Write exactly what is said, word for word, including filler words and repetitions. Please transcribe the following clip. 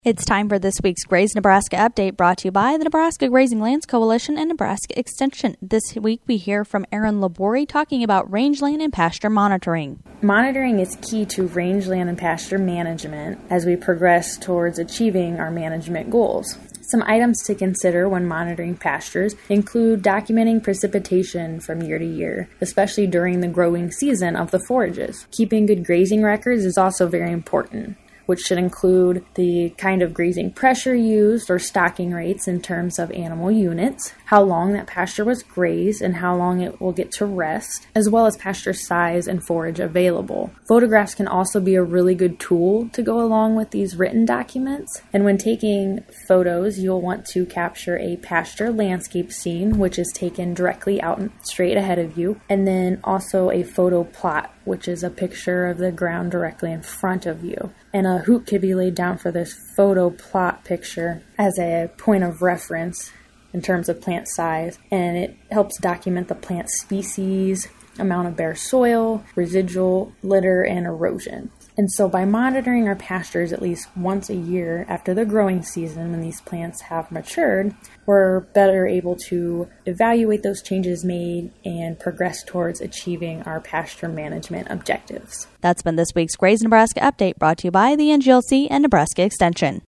It's time for this week's Graze Nebraska Update, brought to you by the Nebraska Grazing Lands Coalition and Nebraska Extension. This week we hear from Aaron Labori talking about rangeland and pasture monitoring. Monitoring is key to rangeland and pasture management as we progress towards achieving our management goals. Some items to consider when monitoring pastures include documenting precipitation from year to year, especially during the growing season of the forages. Keeping good grazing records is also very important, which should include the kind of grazing pressure used or stocking rates in terms of animal units, how long that pasture was grazed and how long it will get to rest, as well as pasture size and forage available. Photographs can also be a really good tool to go along with these written documents. And when taking photos, you'll want to capture a pasture landscape scene, which is taken directly out straight ahead of you, and then also a photo plot, which is a picture of the ground directly in front of you. And a hoop could be laid down for this photo plot picture as a point of reference in terms of plant size, and it helps document the plant species, amount of bare soil, residual litter, and erosion. And so by monitoring our pastures at least once a year after the growing season when these plants have matured, we're better able to evaluate those changes made and progress towards achieving our pasture management objectives. That's been this week's Graze Nebraska Update, brought to you by the N G L C and Nebraska Extension.